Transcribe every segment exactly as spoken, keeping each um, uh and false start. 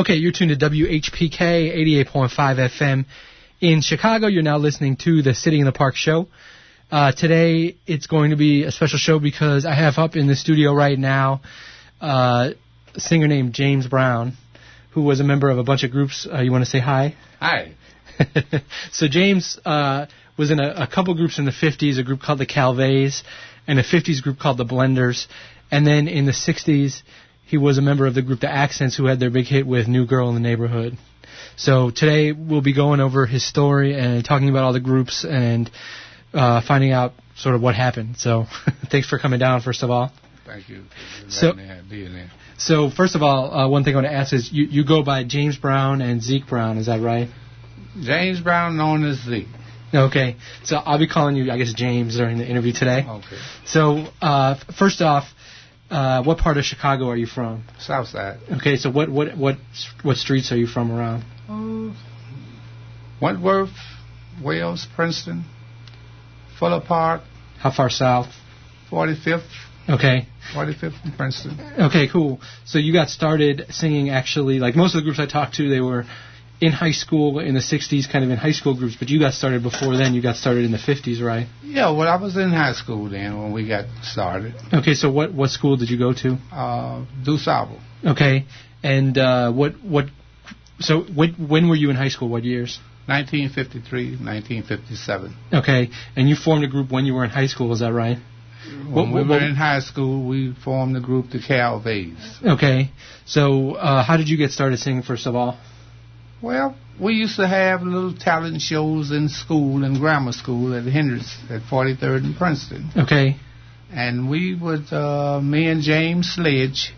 Okay, you're tuned to W H P K eighty-eight point five F M in Chicago. You're now listening to the City in the Park show. Uh, today, it's going to be a special show because I have up in the studio right now uh, a singer named James Brown, who was a member of a bunch of groups. Uh, you want to say hi? Hi. So James uh, was in a, a couple groups in the fifties, a group called the Calvays, and a fifties group called the Blenders. And then in the sixties, he was a member of the group The Accents, who had their big hit with New Girl in the Neighborhood. So today we'll be going over his story and talking about all the groups and uh, finding out sort of what happened. So thanks for coming down, first of all. Thank you for so, being there. So first of all, uh, one thing I want to ask is you, you go by James Brown and Zeke Brown, is that right? James Brown, known as Zeke. Okay. So I'll be calling you, I guess, James during the interview today. Okay. So uh, first off, Uh, what part of Chicago are you from? South Side. Okay, so what what what what streets are you from around? Uh, Wentworth, Wales, Princeton, Fuller Park. How far south? forty-fifth. Okay. forty-fifth in Princeton. Okay, cool. So you got started singing actually, like most of the groups I talked to, they were in high school in the sixties, kind of in high school groups, but you got started before then. You got started in the fifties, right? Yeah, well, I was in high school then when we got started. Okay, so what, what school did you go to? Uh, DuSable. Okay, and uh, what what? So when when were you in high school? What years? nineteen fifty-three, nineteen fifty-seven. Okay, and you formed a group when you were in high school, is that right? When what, we what, were what, in high school, we formed the group the Calvays. Okay, so uh, how did you get started singing, first of all? Well, we used to have little talent shows in school, in grammar school at Hendricks at forty-third and Princeton. Okay. And we would, uh, me and James Sledge,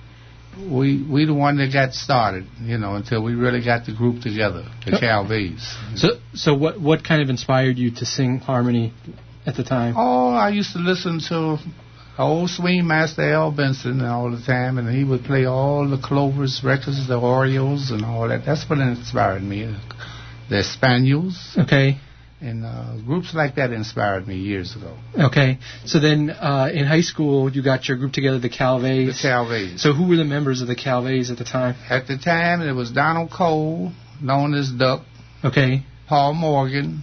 we we the one that got started, you know, until we really got the group together, the Calvays. So, so what what kind of inspired you to sing harmony at the time? Oh, I used to listen to old swing master Al Benson all the time, and he would play all the Clovers records, the Orioles, and all that. That's what inspired me. The Spaniels. Okay. And uh, groups like that inspired me years ago. Okay. So then uh, in high school, you got your group together, the Calvays. The Calvays. So who were the members of the Calvays at the time? At the time, it was Donald Cole, known as Duck. Okay. Paul Morgan,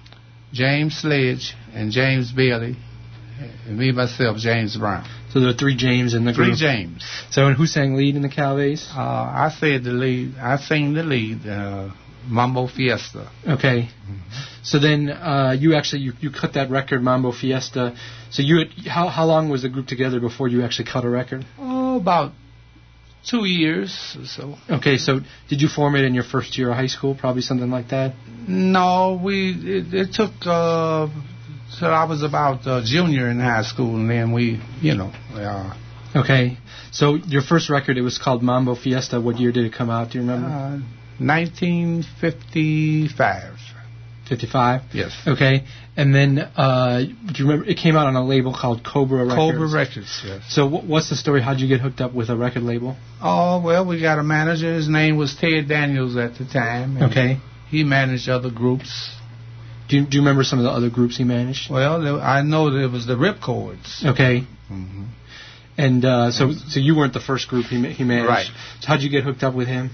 James Sledge, and James Bailey. And me, myself, James Brown. So there were three James in the three group. Three James. So and who sang lead in the Calvays? Uh, I said the lead. I sang the lead, uh, Mambo Fiesta. Okay. Mm-hmm. So then uh, you actually, you, you cut that record, Mambo Fiesta. So you had, how how long was the group together before you actually cut a record? Oh, about two years or so. Okay, so did you form it in your first year of high school, probably something like that? No, we, it, it took... Uh, So I was about uh, junior in high school, and then we, you know. Uh, okay. So your first record, it was called Mambo Fiesta. What year did it come out? Do you remember? Uh, nineteen fifty-five. fifty-five? Yes. Okay. And then, uh, do you remember, it came out on a label called Cobra Records. Cobra Records, yes. So w- what's the story? How'd you get hooked up with a record label? Oh, well, we got a manager. His name was Ted Daniels at the time. And okay. He managed other groups. Do you, do you remember some of the other groups he managed? Well, I know that it was the Ripcords. Okay. Mm-hmm. And uh, so so you weren't the first group he he managed. Right. So how'd you get hooked up with him?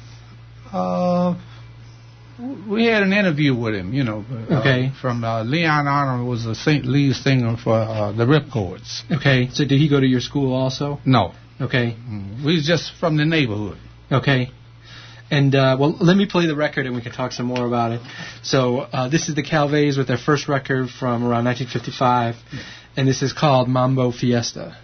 Uh, we had an interview with him, you know. Okay. Uh, from uh, Leon Arnold was the sing- lead singer for uh, the Ripcords. Okay. So did he go to your school also? No. Okay. Mm-hmm. We was just from the neighborhood. Okay. And, uh, well, let me play the record and we can talk some more about it. So, uh, this is the Calvays with their first record from around nineteen fifty-five, and this is called Mambo Fiesta.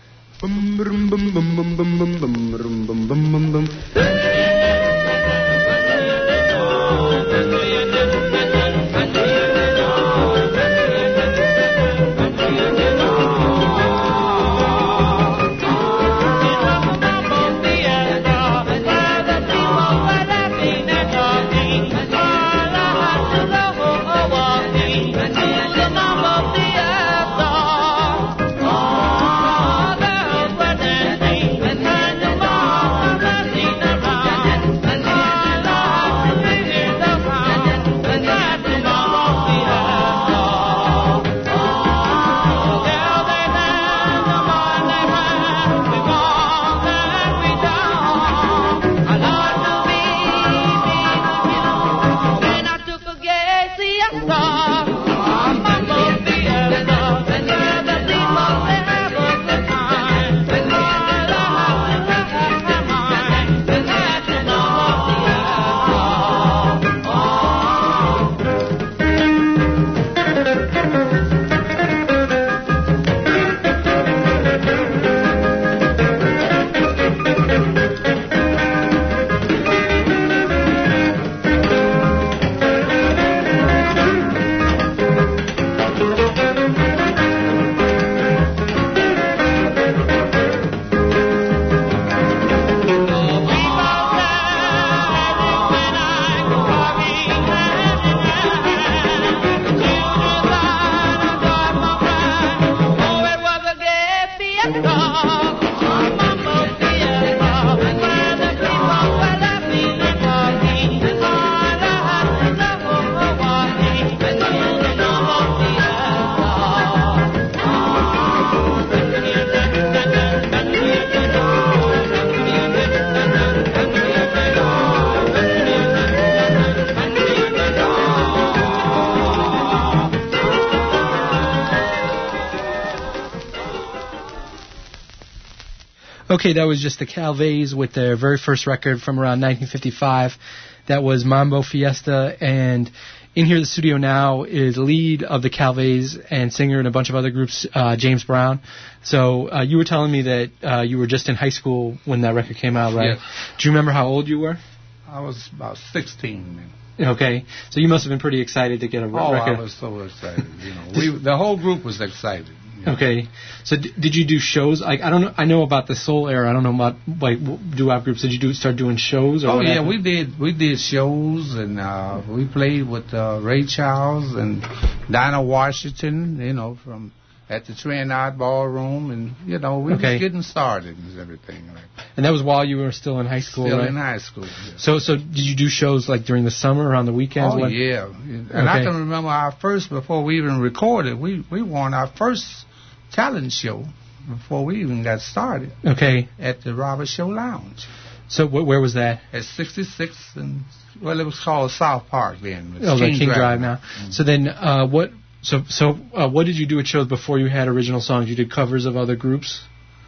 Okay, that was just the Calvays with their very first record from around nineteen fifty-five. That was Mambo Fiesta, and in here in the studio now is lead of the Calvays and singer in a bunch of other groups, uh, James Brown. So uh, you were telling me that uh, you were just in high school when that record came out, right? Yes. Do you remember how old you were? I was about sixteen then. Okay, so you must have been pretty excited to get a re- oh, record. I was so excited. You know, we the whole group was excited. You know. Okay, so d- did you do shows? Like I don't know. I know about the soul era. I don't know about like doo-wop groups. Did you do start doing shows? Or Oh what yeah, happened? we did. We did shows, and uh, we played with uh, Ray Charles and Dinah Washington. You know, from at the Trinidad Ballroom, and you know, we Okay. was getting started and everything like that. And that was while you were still in high school, Still right? in high school. Yeah. So, so did you do shows like during the summer or on the weekends? Oh What- yeah, and I Okay. can remember our first before we even recorded. We we won our first talent show before we even got started Okay. at the Robert Show Lounge So, wh- where was that? at sixty-sixth and well, it was called South Park then. It's Oh, like King Drive, Drive now. So then, uh, what? So, so uh, what did you do at shows before you had original songs? You did covers of other groups.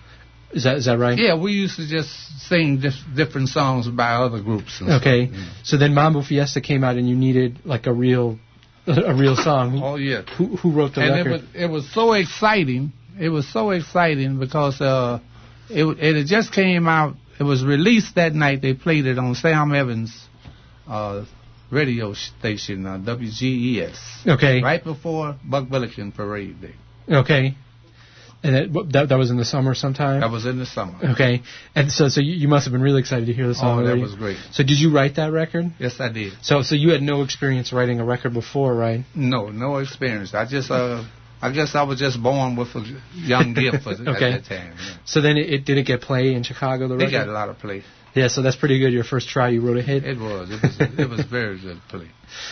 Is that is that right? Yeah, we used to just sing dif- different songs by other groups. And Okay. stuff, you know. So then, Mambo Fiesta came out, and you needed like a real, a real song. Oh yeah. Who who wrote the And it record? was it was so exciting. It was so exciting because uh, it it had just came out. It was released that night. They played it on Sam Evans' uh, radio station, uh, W G E S, Okay. right before Buck Billiken Parade Day. Okay. And that, that that was in the summer sometime. That was in the summer. Okay. And so so you, you must have been really excited to hear the song. Oh, that already. was great. So did you write that record? Yes, I did. So so you had no experience writing a record before, right? No, no experience. I just, uh, I guess I was just born with a young gift at Okay. that time. Yeah. So then it, it did it get play in Chicago? The They record. got a lot of play. Yeah. So that's pretty good. Your first try, you wrote a hit. It was. It was. It was very good play.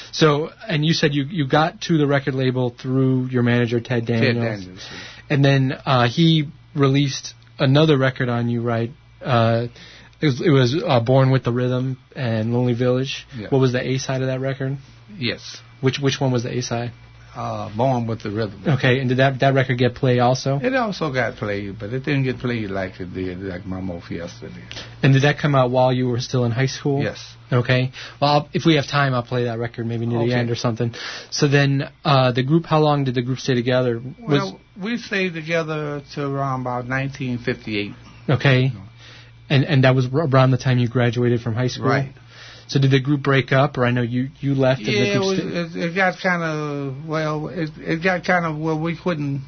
So and you said you you got to the record label through your manager Ted Daniels. Ted Daniels. And then uh, he released another record on you, right? Uh, it was, it was uh, Born with the Rhythm and Lonely Village. Yeah. What was the A side of that record? Yes. Which which one was the A side? Uh, Born with the Rhythm. Okay, and did that that record get play also? It also got played, but it didn't get played like it did, like Mambo Fiesta did. And did that come out while you were still in high school? Yes. Okay. Well, I'll, if we have time, I'll play that record maybe near the Okay. end or something. So then, uh, the group. How long did the group stay together? Was, Well, we stayed together till around about nineteen fifty-eight. okay. And and that was around the time you graduated from high school. Right. So did the group break up, or I know you, you left? and the Yeah, it, group was, sta- it, it got kind of, well, it, it got kind of where we couldn't,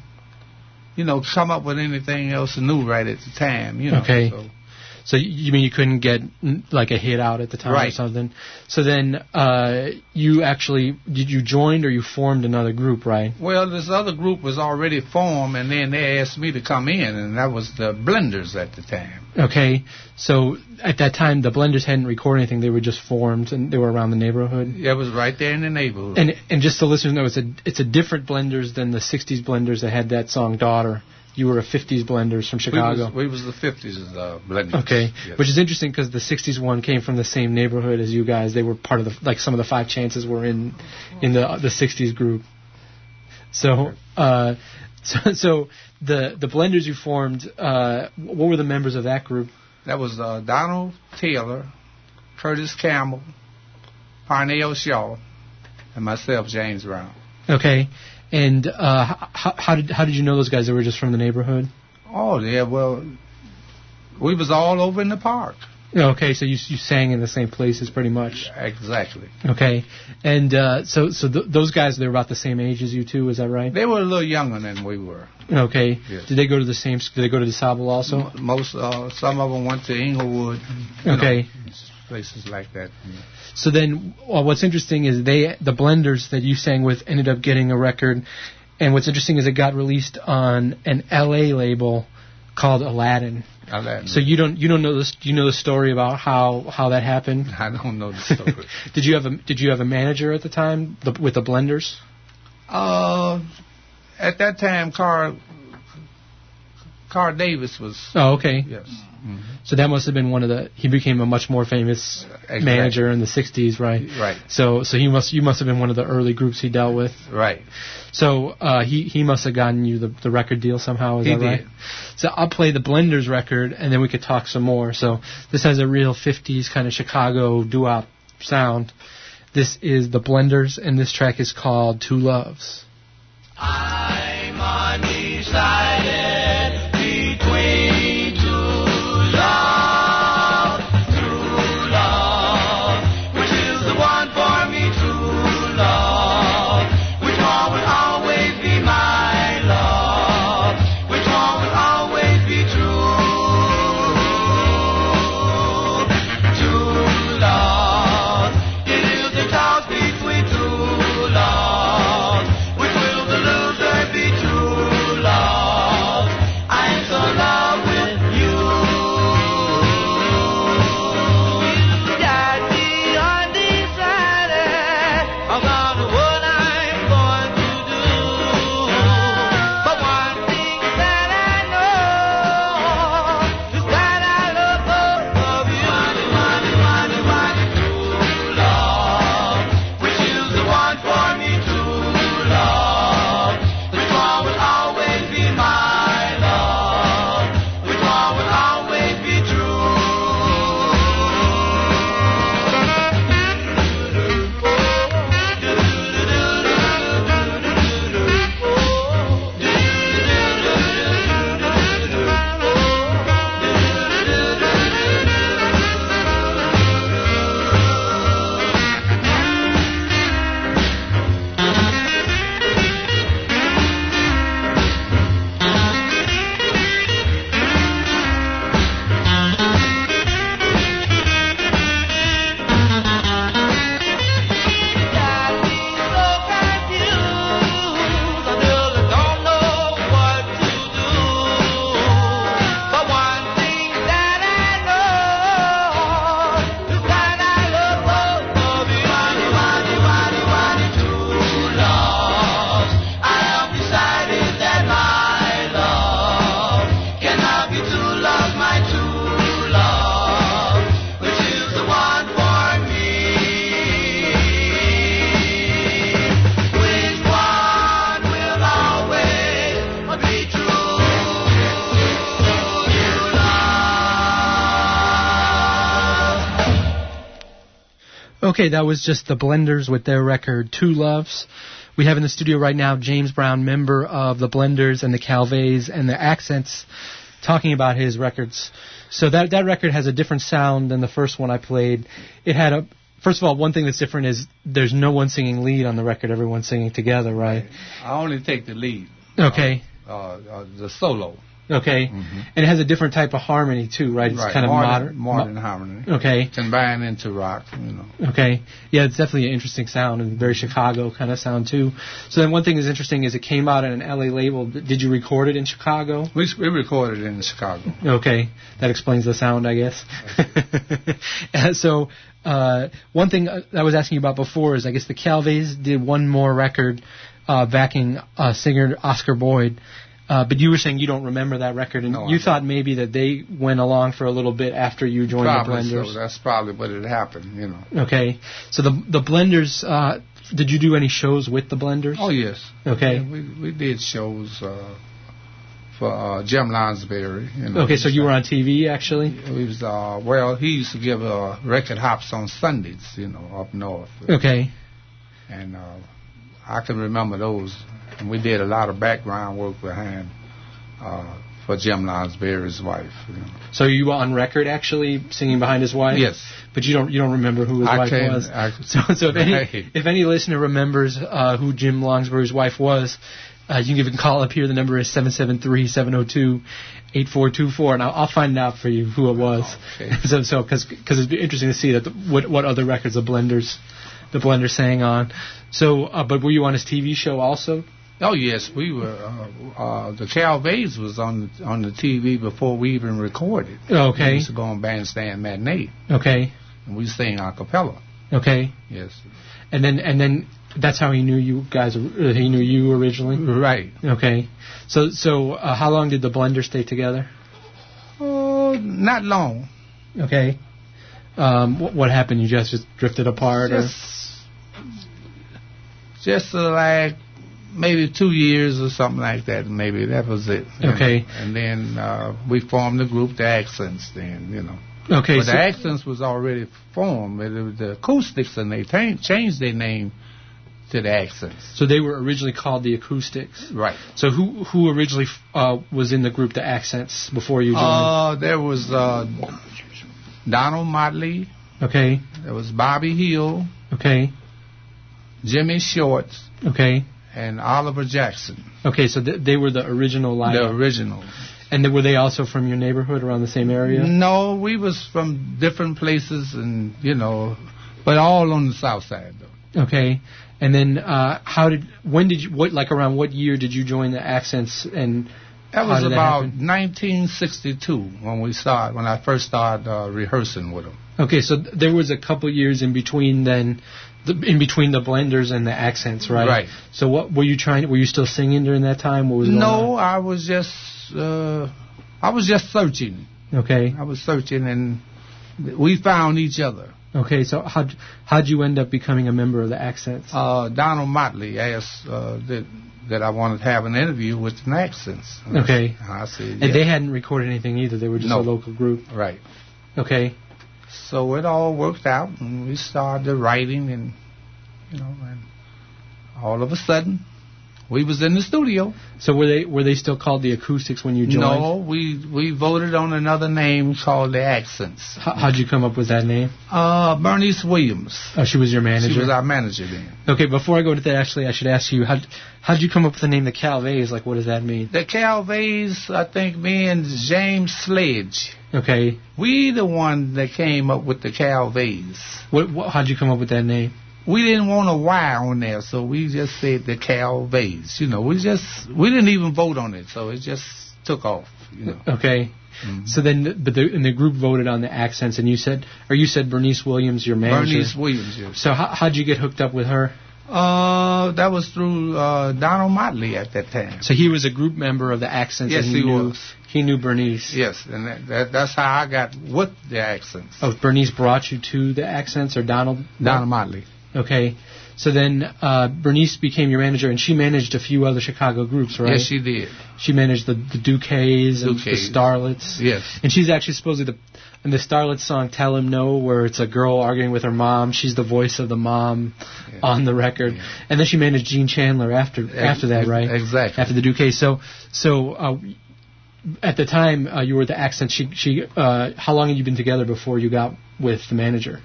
you know, come up with anything else new right at the time, you know. Okay. So. So you you mean you couldn't get mm, like a hit out at the time or Right. something? So then uh, you actually did you joined or you formed another group, right? Well, this other group was already formed, and then they asked me to come in, and that was the Blenders at the time. Okay. So at that time the Blenders hadn't recorded anything; they were just formed and they were around the neighborhood. It was right there in the neighborhood. And and just so listeners know, it's a it's a different Blenders than the sixties Blenders that had that song "Daughter." You were a fifties Blenders from we Chicago. was, we was the fifties uh, Blenders. Okay, Yes. which is interesting because the sixties one came from the same neighborhood as you guys. They were part of the, like some of the Five Chances were in in the the sixties group. So, uh, so, so the the Blenders you formed, uh, what were the members of that group? That was uh, Donald Taylor, Curtis Campbell, Parnell Shaw, and myself, James Brown. Okay, and uh, how, how did how did you know those guys? They were just from the neighborhood. Oh, yeah, well, we was all over in the park. Okay, so you you sang in the same places pretty much. Exactly. Okay, and uh, so so th- those guys they're about the same age as you too, is that right? They were a little younger than we were. Okay. Yes. Did they go to the same? Did they go to DeSable also? M- Most, uh, some of them went to Inglewood. you Okay. know, places like that. So then, well, what's interesting is they, the Blenders that you sang with, ended up getting a record, and what's interesting is it got released on an L A label called Aladdin. Aladdin. So you don't you don't know this? Do you know the story about how, how that happened? I don't know the story. did you have a Did you have a manager at the time the, with the Blenders? uh, at that time, Carl, Carl Davis was. Oh, okay. Yes. Mm-hmm. So that must have been one of the. He became a much more famous Exactly. manager in the sixties, right? Right. So so he must you must have been one of the early groups he dealt with. Right. So uh, he he must have gotten you the, the record deal somehow. Is He that right? did. So I'll play the Blenders record, and then we could talk some more. So this has a real fifties kind of Chicago doo-wop sound. This is the Blenders, and this track is called Two Loves. I'm undecided between two love, true love, which is the one for me, true love, which one will always be my love, which one will always be true, true love, it is the toss between two loves, which will the loser be true love. I am so in love with you. You got me undecided about what I'm going to do. But one thing that I know is that I love both of you. Money, money, money, money, true love, which is the one for me, true love. Which one will always be my love? Which one will always be true? Got me so confused, I really don't know what to do. But one thing that I know is that I love both of you. Money, money, money, money, true love. I have decided that my love cannot be two loves, my true love, which is the one for me. Which one will always be true? You love. Okay, that was just the Blenders with their record Two Loves. We have in the studio right now James Brown, member of the Blenders and the Calvays and the Accents, talking about his records. So that that record has a different sound than the first one I played. It had a first of all, one thing that's different is there's no one singing lead on the record. Everyone's singing together, right? I only take the lead. Okay. Uh, uh, the solo. Okay. Mhm. And it has a different type of harmony too, right? It's Right. kind of modern, modern. modern harmony. Okay. Combined into rock, you know. Okay. Yeah, it's definitely an interesting sound and very Chicago kind of sound too. So then one thing that's interesting is it came out on an L A label. Did you record it in Chicago? We, we recorded in Chicago. Okay. That explains the sound, I guess. And so uh, one thing I was asking you about before is I guess the Calvays did one more record uh, backing uh, singer Oscar Boyd. Uh, but you were saying you don't remember that record, and No, you I thought maybe that they went along for a little bit after you joined Probably the Blenders. so. That's probably what had happened, you know. Okay, so the the Blenders. Uh, did you do any shows with the Blenders? Oh, yes. Okay. Yeah, we, we did shows uh, for uh, Jim Lansbury. You know. Okay, so you were on T V actually. He was, uh, well, he used to give uh, record hops on Sundays, you know, up north. Okay. And uh, I can remember those. And we did a lot of background work behind uh, for Jim Lansbury's wife. You know. So you were on record actually singing behind his wife? Yes. But you don't you don't remember who his I wife can, was. I, so so if any right. if any listener remembers uh, who Jim Lansbury's wife was, uh, you can give a call up here. The number is seven seven three, seven zero two, eight four two four, and I'll, I'll find out for you who it was. Okay. so so because because it'd be interesting to see that the, what what other records the Blenders the Blenders sang on. So uh, but were you on his T V show also? Oh yes, we were. Uh, uh, the Calvays was on the, on the T V before we even recorded. Okay. We used to go on Bandstand Matinee, Okay. and we sang a cappella. Okay. Yes. And then and then that's how he knew you guys. Uh, he knew you originally. Right. Okay. So so uh, how long did the Blenders stay together? Oh, Oh, not long. Okay. Um, what, what happened? You guys just drifted apart? Just, just uh, like maybe two years or something like that. Maybe that was it. Okay. Know? And then uh, we formed the group, the Accents. Then you know. Okay. But so the Accents was already formed. It was the Acoustics, and they t- changed their name to the Accents. So they were originally called the Acoustics. Right. So who who originally uh, was in the group, the Accents, before you joined? Uh, there was uh, Donald Motley. Okay. There was Bobby Hill. Okay. Jimmy Shorts. Okay. And Oliver Jackson. Okay, so th- they were the original lineup. The original. And were they also from your neighborhood, around the same area? No, we was from different places, and you know, but all on the south side though. Okay. And then, uh, how did, when did you, what, like around what year did you join the Accents, and that how was did about that happen? nineteen sixty-two when we started, when I first started uh, rehearsing with them. Okay, so th- there was a couple years in between then, the, in between the Blenders and the Accents, right? Right. So what were you trying? Were you still singing during that time? What was going No, on? I was just, uh, I was just searching. Okay. I was searching, and we found each other. Okay, so how how'd you end up becoming a member of the Accents? Uh, Donald Motley asked uh, that that I wanted to have an interview with the Accents. Okay. I said, And yeah. they hadn't recorded anything either. They were just No. a local group. Right. Okay. So it all worked out, and we started writing, and you know, and all of a sudden, we was in the studio. So were they were they still called the Acoustics when you joined? No, we we voted on another name called the Accents. How, how'd you come up with that name? Uh, Bernice Williams. Oh, she was your manager. She was our manager then. Okay, before I go to that, actually, I should ask you, how how'd you come up with the name the Calvays? Like, what does that mean? The Calvays, I think me and James Sledge, Okay. we the one that came up with the Calvays. What, what how'd you come up with that name? We didn't want a Y on there, so we just said the Calvays. You know, we just, we didn't even vote on it, so it just took off, you know. Okay. Mhm. So then, but the, and the group voted on the Accents, and you said, or you said Bernice Williams, your manager. Bernice Williams, yes. So how, how'd you get hooked up with her? Uh, that was through uh, Donald Motley at that time. So he was a group member of the Accents. Yes, and he, he knew, was. He knew Bernice. Yes, and that, that, that's how I got with the Accents. Oh, Bernice brought you to the Accents, or Donald? Donald Motley. Okay. So then uh, Bernice became your manager, and she managed a few other Chicago groups, right? Yes, she did. She managed the, the Duquesnes and Duquesnes. the Starlets. Yes. And she's actually supposedly the in the Starlets song "Tell Him No," where it's a girl arguing with her mom. She's the voice of the mom Yeah. on the record. Yeah. And then she managed Gene Chandler after after that, right? Exactly. After the Duquesnes. So so uh, at the time uh, you were the Accent. She she. Uh, how long had you been together before you got with the manager?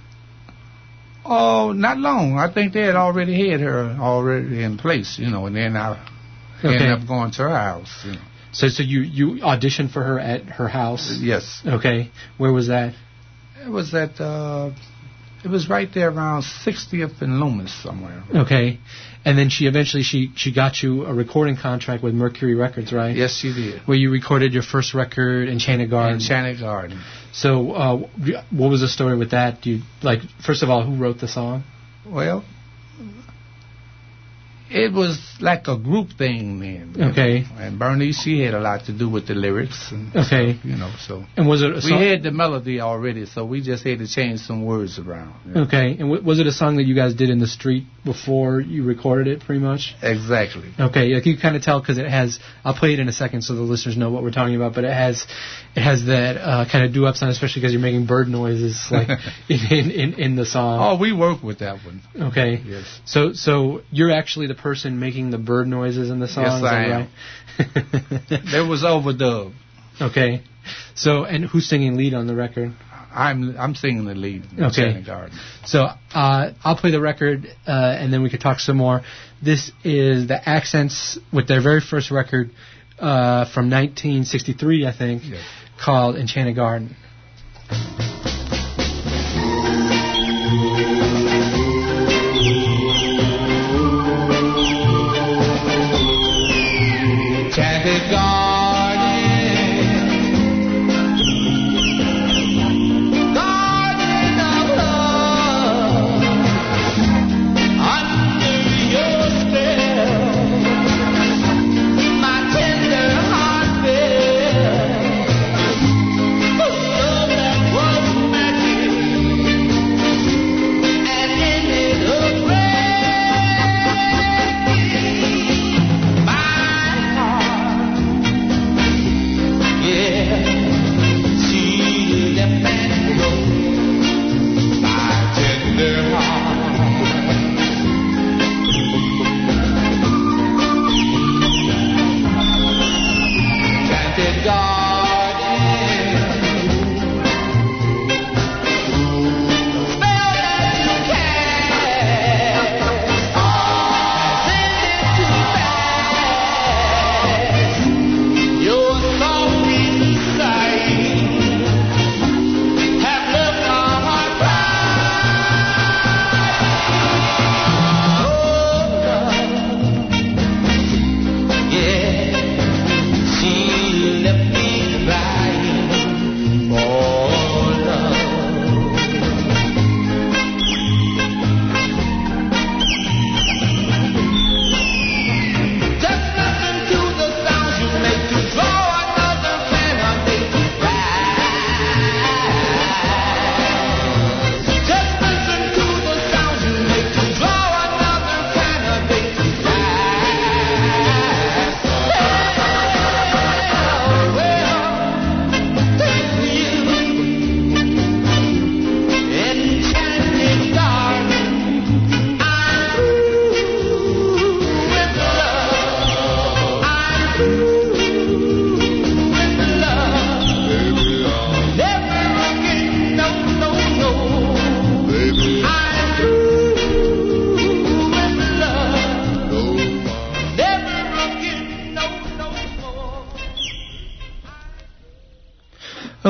Oh, not long. I think they had already had her already in place, you know, and then I Okay. ended up going to her house. You know. So so you, you auditioned for her at her house? Yes. Okay. Where was that? It was at, uh, it was right there around sixtieth and Loomis somewhere. Okay. And then she eventually, she, she got you a recording contract with Mercury Records, right? Yes, she did. Where you recorded your first record, Enchanted Garden. Enchanted Garden. So, uh, what was the story with that? Do you, like, first of all, who wrote the song? Well, it was like a group thing then. you Okay. know. And Bernice, she had a lot to do with the lyrics. And Okay. stuff, you know, so. And was it a We song? had the melody already, so we just had to change some words around. you know. Okay. And w- was it a song that you guys did in the street before you recorded it, pretty much? Exactly. Okay, like you can kind of tell because it has. I'll play it in a second so the listeners know what we're talking about. But it has, it has that uh, kind of doo-wop sound, especially because you're making bird noises like in, in in the song. Oh, we worked with that one. Okay. Yes. So so you're actually the person making the bird noises in the song. Yes, is that I am. right? There was overdub. Okay. So and who's singing lead on the record? I'm I'm singing the lead. In Okay. Enchanted Garden. So uh, I'll play the record, uh, and then we could talk some more. This is the Accents with their very first record uh, from nineteen sixty-three, I think, Yes. called Enchanted Garden. Enchanted Garden, Garden of love, under your spell, my tender heart fell.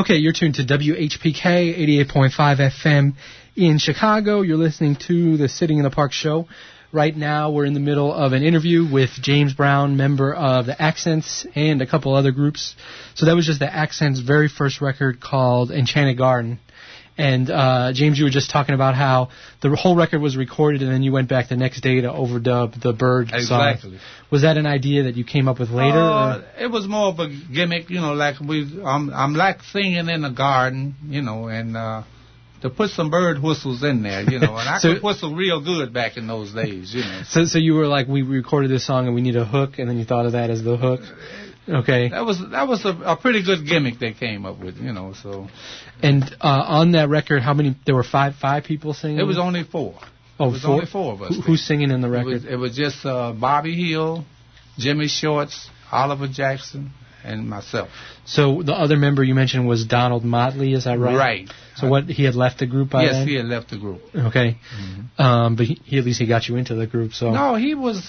Okay, you're tuned to W H P K eighty-eight point five F M in Chicago. You're listening to the Sitting in the Park show. Right now, we're in the middle of an interview with James Brown, member of the Accents and a couple other groups. So that was just the Accents' very first record called Enchanted Garden. And uh, James, you were just talking about how the whole record was recorded and then you went back the next day to overdub the Bird song. Exactly. Was that an idea that you came up with later? Uh, or? it was more of a gimmick, you know, like we, I'm, I'm like singing in the garden, you know, and uh, to put some bird whistles in there, you know, and I So- could whistle real good back in those days, you know. So, so you were like, we recorded this song and we need a hook, and then you thought of that as the hook? Okay. That was that was a, a pretty good gimmick they came up with, you know. So And uh, on that record, how many? There were five five people singing? it was only four. oh, it was four? only four of us. Who, who's singing in the It record? was, it was just uh, Bobby Hill, Jimmy Shorts, Oliver Jackson, and myself. So the other member you mentioned was Donald Motley, is that right? Right. So what? He had left the group by Yes, then? he had left the group. Okay. Um, but he, he at least he got you into the group. So. No, he was.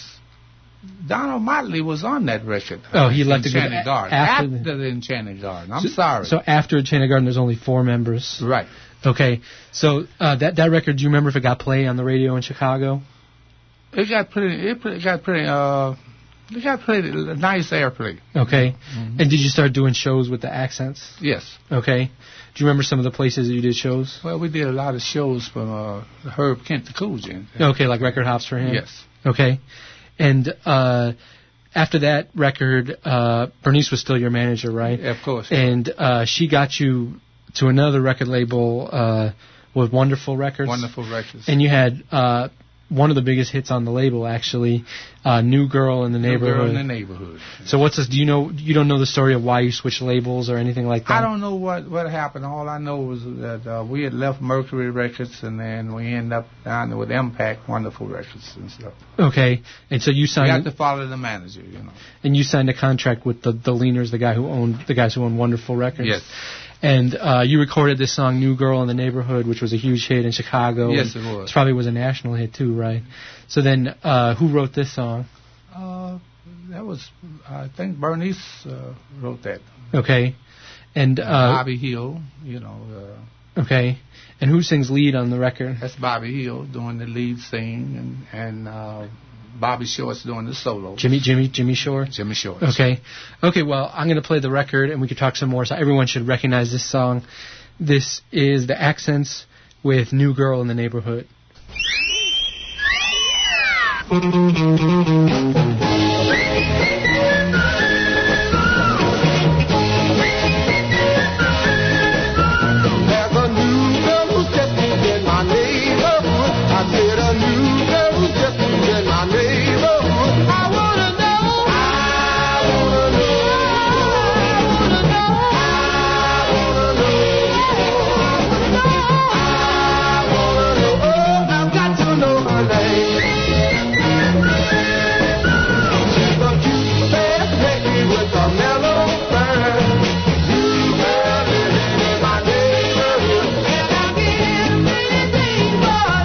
Donald Motley was on that record. Oh, he left the group Enchanted a- Garden. after After, the- the Enchanted Garden. I'm So- sorry. So after Enchanted Garden, there's only four members. right. Okay. So uh, that that record, do you remember if it got played on the radio in Chicago? It got pretty. It pretty- got pretty. Uh, it got pretty nice airplay. Okay. Mhm. And did you start doing shows with the Accents? Yes. Okay. Do you remember some of the places that you did shows? Well, we did a lot of shows from uh, Herb Kent the Cool Gin. Okay, like record hops for him? Yes. Okay. And uh, after that record, uh, Bernice was still your manager, right? Of course. And uh, she got you to another record label uh, with Wonderful Records. Wonderful records. And you had uh, one of the biggest hits on the label, actually, uh, New Girl in the New Neighborhood. Girl in the Neighborhood. So what's this? Do you know? You don't know the story of why you switched labels or anything like that? I don't know what, what happened. All I know was that uh, we had left Mercury Records, and then we ended up down with Impact Wonderful Records and stuff. Okay. And so you You signed, have to follow the manager, you know. and you signed a contract with the the Leaners, the guy who owned the guys who owned Wonderful Records. Yes. And uh, you recorded this song, New Girl in the Neighborhood, which was a huge hit in Chicago. Yes, and it was. It probably was a national hit, too, right? So then, uh, who wrote this song? Uh, that was, I think Bernice uh, wrote that. Okay. And, uh, Bobby Hill, you know. Uh, okay. And who sings lead on the record? that's Bobby Hill doing the lead sing, and, and uh, Bobby Shorts doing the solo. Jimmy, Jimmy, Jimmy Shore? Jimmy Shorts. Okay. Okay, well, I'm going to play the record, and we could talk some more, so everyone should recognize this song. This is the Accents with New Girl in the Neighborhood. There's a new girl who's stepping in my neighborhood. I said a new girl who's stepping in my neighborhood. I wanna know. I wanna know. I wanna know. I wanna know. I wanna know. Oh, I've got to know her name. She's a cute, fast lady with a mellow burn. New girl living in my neighborhood, and I get anything but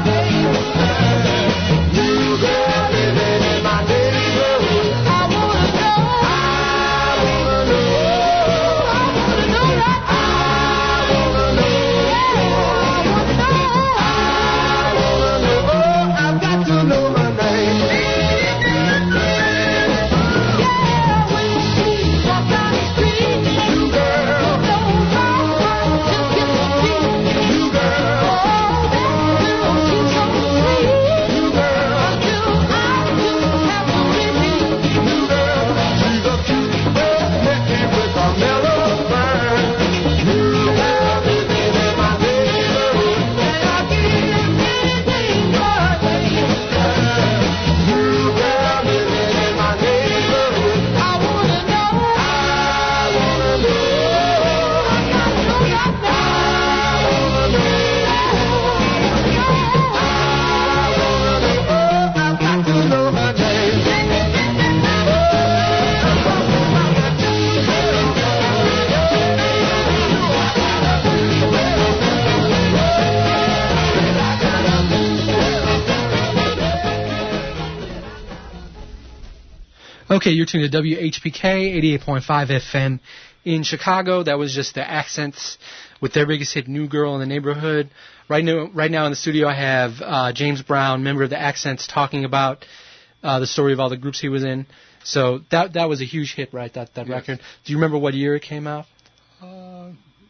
new girl living in my neighborhood. I wanna know, I wanna know, I wanna know that I wanna know, I wanna know, I wanna know. Oh, I've got to know her name. Yeah, when she walks down the street, new girl, don't mind, just get the beat. New girl, oh, that girl, she's so sweet. New girl, I do, I do have to repeat. New girl, she's a cute redneck with a mellow burn. New girl living in my neighborhood, and I give anything but new girl living in my neighborhood. I wanna know, I wanna know, I gotta know that now. I wanna know, I wanna know, I've got to know her name. Okay, you're tuned to W H P K eighty-eight point five F M in Chicago, that was just the Accents with their biggest hit, New Girl in the Neighborhood. Right now, right now in the studio, I have uh, James Brown, member of the Accents, talking about uh, the story of all the groups he was in. So that that was a huge hit, right, that, that Yes. record. Do you remember what year it came out? Uh,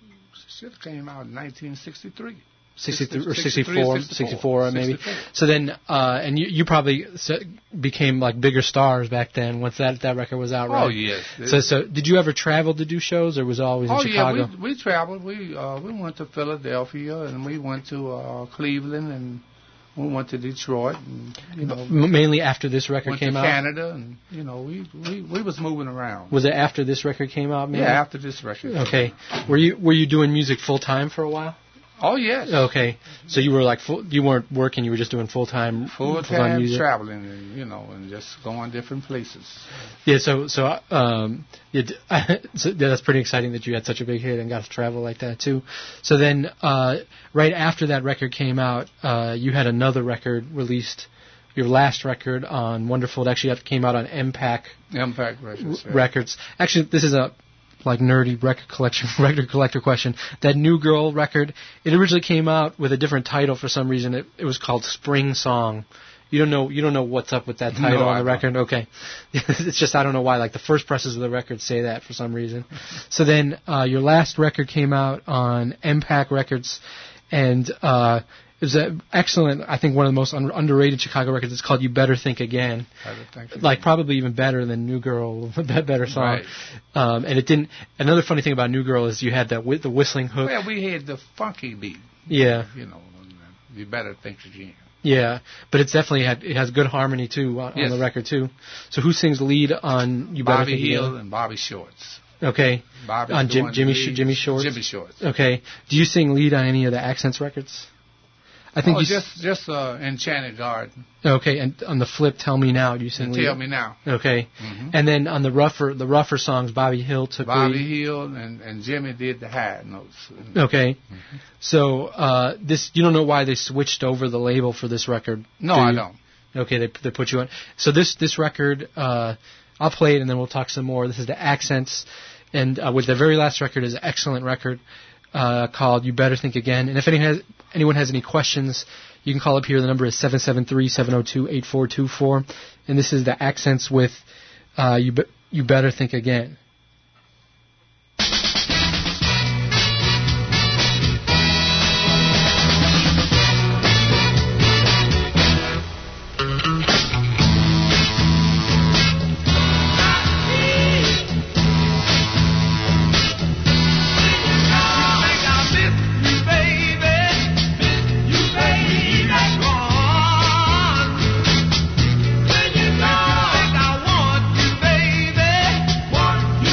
shit came out in nineteen sixty-three. sixty-three or sixty-three, sixty-four, sixty-four, sixty-four maybe. sixty-four. So then, uh, and you, you probably s- became like bigger stars back then once that, that record was out, right? Oh, yes. So, so did you ever travel to do shows, or was it always in Oh Chicago? yeah, we we traveled. We uh, we went to Philadelphia and we went to uh, Cleveland and we went to Detroit and you know M- mainly after this record went came to out. Canada and you know we, we, we was moving around. Was it after this record came out? Maybe? Yeah, after this record. Okay. Were you were you doing music full time for a while? Oh yes. Okay. So you were like full, you weren't working. You were just doing full time Full full-time time music. traveling and you know and just going different places. Yeah. So so um you d- so yeah, that's pretty exciting that you had such a big hit and got to travel like that too. So then uh, right after that record came out, uh, you had another record released. Your last record on Wonderful. It actually came out on M PAC Impact Records. yeah. Records. Actually, this is a like nerdy record collection, record collector question. That New Girl record, it originally came out with a different title for some reason. It, it was called Spring Song. You don't know, you don't know what's up with that title No, on I the don't. record. Okay, it's just I don't know why. Like the first presses of the record say that for some reason. So then uh, your last record came out on M PAC Records, and uh, it was an excellent. I think one of the most un- underrated Chicago records. It's called You Better Think Again. I would think Like probably even better than New Girl, better song. Right. Um, and it didn't. Another funny thing about New Girl is you had that whi- the whistling hook. Well, we had the funky beat. Yeah, You know, and, uh, you better think again. yeah. But it's definitely had it has good harmony too on, Yes. on the record too. So who sings lead on You Better Bobby Think Hill Again? and Bobby Shorts. Okay. Bobby's On the Jim, one Jimmy that Sh- leads- Jimmy Shorts. Jimmy Shorts. Okay. Do you sing lead on any of the Accents records? I think oh, you. s- just just uh, Enchanted Garden. Okay. And on the flip, Tell Me Now. Do you sing And lead? Tell Me Now. Okay. Mhm. And then on the rougher the rougher songs, Bobby Hill took Bobby lead. Hill and, and Jimmy did the high notes. Okay. Mm-hmm. So uh, this you don't know why they switched over the label for this record? No, do I you? don't. Okay, they they put you on. So this this record, uh, I'll play it and then we'll talk some more. This is the Accents, and uh, with the very last record is an excellent record uh, called You Better Think Again. And if anyone has anyone has any questions, you can call up here. The number is seven seven three, seven zero two, eight four two four. And this is the Accents with uh, You Be- You Better Think Again. When you know I want you, baby.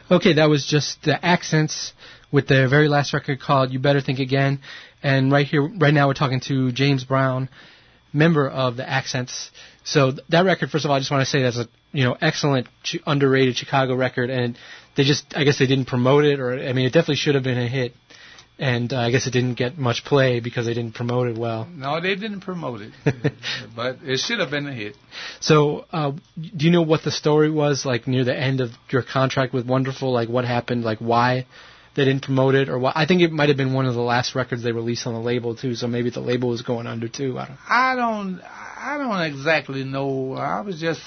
Okay, that was just the Accents with their very last record called You Better Think Again. And right here, right now we're talking to James Brown, member of the Accents. So th- that record, first of all, I just want to say that's a, you know, excellent, ch- underrated Chicago record. And they just, I guess they didn't promote it, or, I mean, it definitely should have been a hit. And uh, I guess it didn't get much play because they didn't promote it well. No, they didn't promote it, but it should have been a hit. So, uh, do you know what the story was, like, near the end of your contract with Wonderful? Like, what happened? Like, why they didn't promote it? Or why? I think it might have been one of the last records they released on the label, too, so maybe the label was going under, too. I don't I don't, I don't exactly know. I was just,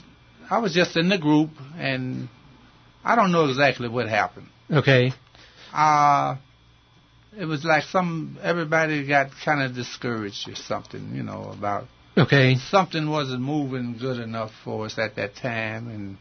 I was just in the group, and I don't know exactly what happened. Okay. Uh... It was like some, everybody got kind of discouraged or something, you know, about Okay. something wasn't moving good enough for us at that time. And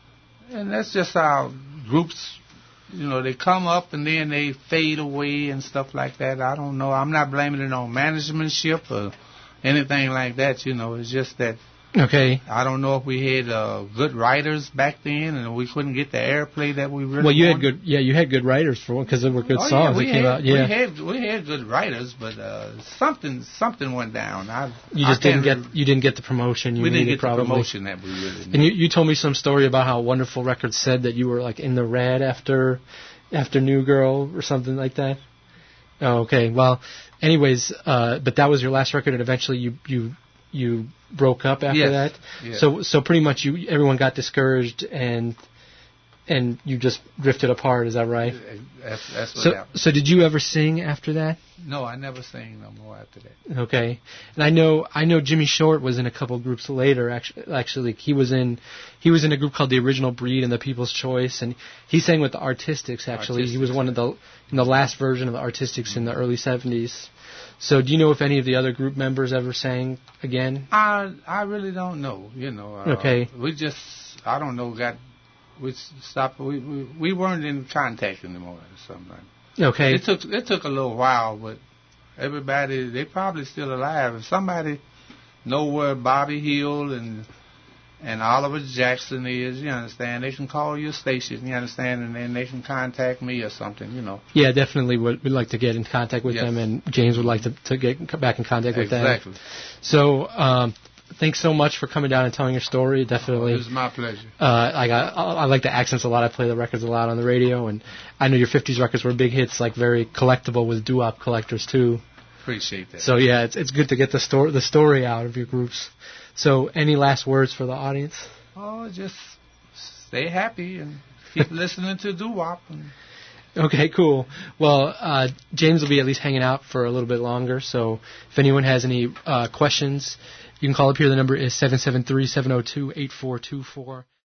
and that's just how groups, you know, they come up and then they fade away and stuff like that. I don't know. I'm not blaming it on managementship or anything like that, you know. It's just that Okay. I don't know if we had uh, good writers back then and we couldn't get the airplay that we really Well, you had wanted. good, yeah, you had good writers for one because they were good Oh, songs yeah, we that came had, out. Yeah. we had we had good writers, but uh, something something went down. I, You I just didn't can't get, you didn't get the promotion you we didn't needed, get the probably. promotion that we really needed. And you, you told me some story about how Wonderful Records said that you were like in the red after after New Girl or something like that. Oh, okay. Well, anyways, uh, but that was your last record, and eventually you you you broke up after Yes. that. Yes. So so pretty much you everyone got discouraged and and you just drifted apart. Is that right? That's, that's what So happened. so did you ever sing after that? No, I never sang no more after that. Okay, and I know I know Jimmy Short was in a couple groups later. Actually, actually, he was in he was in a group called The Original Breed and The People's Choice, and he sang with the Artistics. Actually, he was Artistics. one of the in the last version of the Artistics in the early seventies. So, do you know if any of the other group members ever sang again? I I really don't know. You know. Uh, Okay. We just I don't know. Got we stopped. We we, we weren't in contact anymore or something. Okay, It took it took a little while, but everybody they probably still alive. If somebody know where Bobby Hill and and Oliver Jackson is, you understand, they can call your station, you understand, and then they can contact me or something, you know. yeah, definitely would we'd like to get in contact with Yes. them, and James would like to, to get back in contact with them. Exactly. So, um, thanks so much for coming down and telling your story. Definitely. It was my pleasure. Uh, I got, I like the Accents a lot. I play the records a lot on the radio, and I know your fifties records were big hits, like very collectible with doo-wop collectors too. Appreciate that. So yeah, it's it's good to get the story the story out of your groups. So any last words for the audience? Oh, just stay happy and keep listening to doo-wop. And Okay, cool. Well, uh, James will be at least hanging out for a little bit longer. So if anyone has any uh, questions, you can call up here. The number is seven seven three, seven zero two, eight four two four.